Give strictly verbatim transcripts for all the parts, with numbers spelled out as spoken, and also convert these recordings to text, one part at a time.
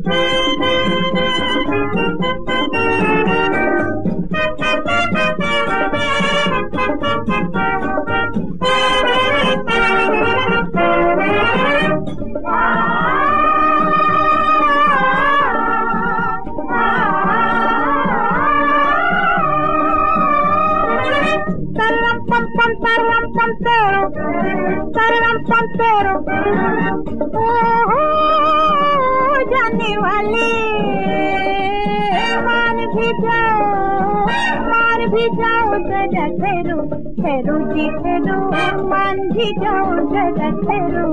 जाने वाले मान भी जाओ, मान भी जाओ जरा ठहरो, ठहरो जी ठहरो, मान भी जाओ जरा ठहरो।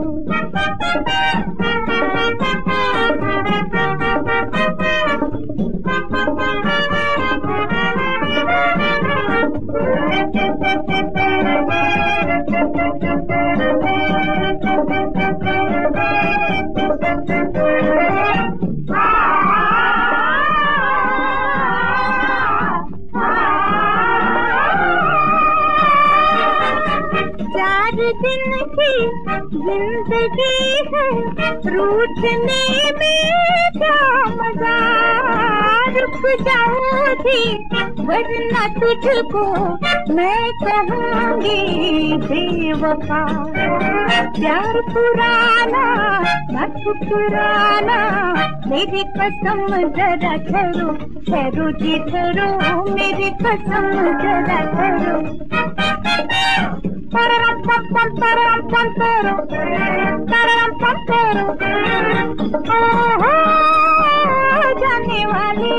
चार दिन की जिंदगी है, रूठने में क्या मजा, रुक जाओ जी वरना तुझको मैं कहूँगी बेवफा। प्यार पुराना न ठुकराना, मेरी कसम जरा ठहरो, ठहरो जी ठहरो, मेरी कसम जरा ठहरो। Pararam pam pam pararam pam pam pararam pam pam, oh जाने वाले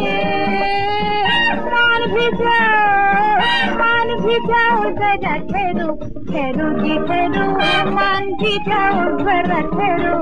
मान भी जाओ, मान भी जाओ जरा ठहरो, ठहरो जी ठहरो, मान भी जाओ जरा ठहरो।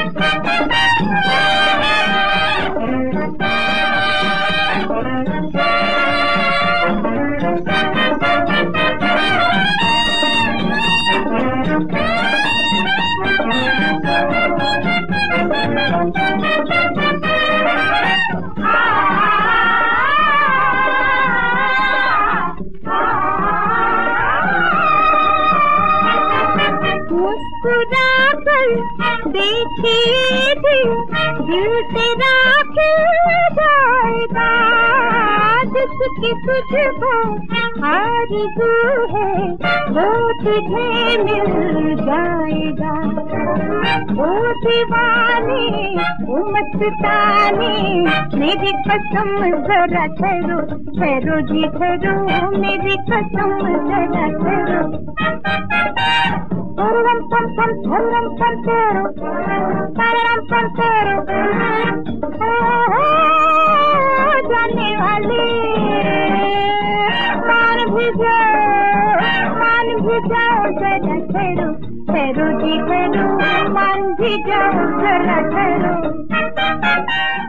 मुस्कुरा कर देखिए दिल, दिल तेरा खिल जाएगा, जिसकी तुझको आरज़ू है वो तुझे मिल जाएगा। ओ दीवाने ओ मस्ताने, मेरी कसम जरा ठहरो, ठहरो जी ठहरो, मेरी कसम जरा ठहरो। Pararam pam pam pararam pam pam pararam pam pam, oh जाने वाले मान भी जाओ, मान भी जाओ जरा ठहरो, ठहरो जी ठहरो, मान भी जाओ जरा ठहरो।